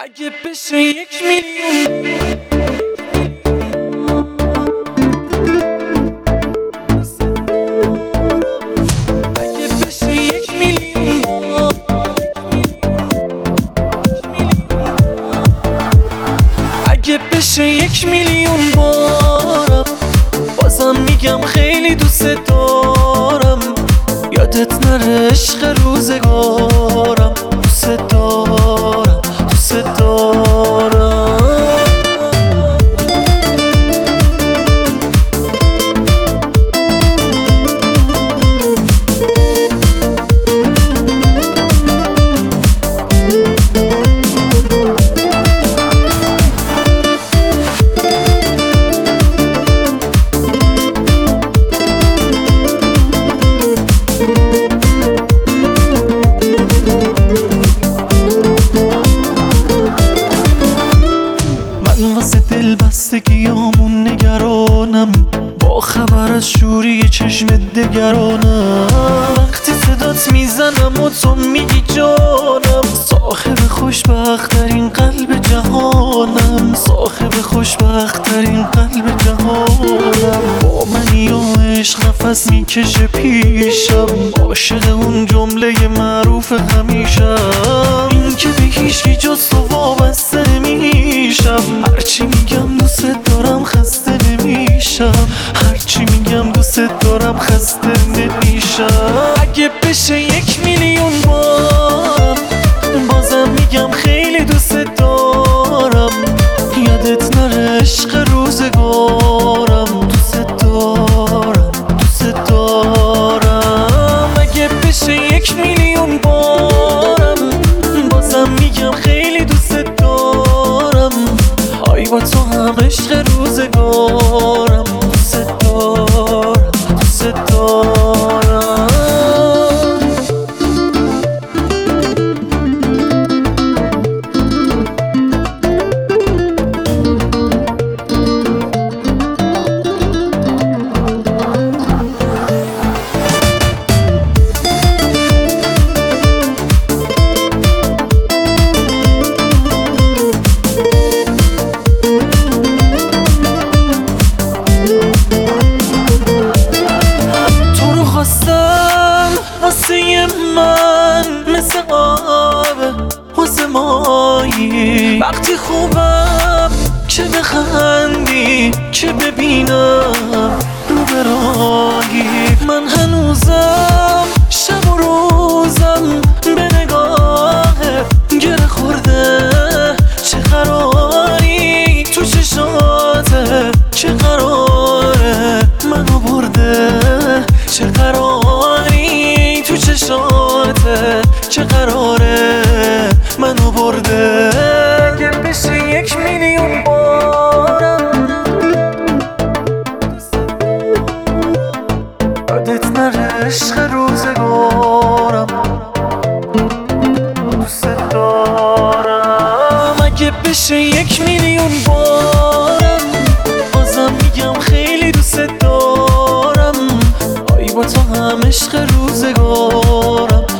اگه بشه 1,000,000 اگه بشه 1,000,000 اگه بشه 1,000,000 بارم بازم میگم خیلی دوست دارم. یادت نره عشق روزگارم، دوست دارم دوست دارم. واسه دل بستگیامون نگرانم، با خبر از شوری چشم دگرانم. وقتی صدات میزنم و تو میگی جانم، صاحب خوشبخت‌ترین قلب جهانم، صاحب خوشبخت‌ترین قلب جهانم. با منی و عشق نفس میکشه پیشم، عاشق اون جمله معروف همیشم، این که به هیچکی جز تو وابسته نمیشم. هرچی میگم دوست دارم خسته نمیشم، هرچی میگم دوست دارم خسته نمیشم. اگه بشه 1,000,000 بارم بازم میگم خیلی دوست دارم. یادت نره عشق روزگارم، دوست دارم دوست دارم. اگه بشه 1,000,000 بارم بازم میگم خیلی دوست دارم. آی با تو هم عشق روزگارم، دوست دارم دوست دارم. واسه من مثل آب واسه مایی، وقتی خوبم چه بخندی چه ببینم رو برایی. من هنوزم شب و روزم به نگاه گره خورده. چه قراری تو چشاته، چه قراره منو برده، چه قراری تو چشاته، چه قراره منو برده. اگه بشه 1,000,000 بارم یادت نره عشق روزگارم، دوست دارم. اگه بشه 1,000,000 بارم بازم میگم خیلی دوست دارم. آی با تو هم عشق روزگارم،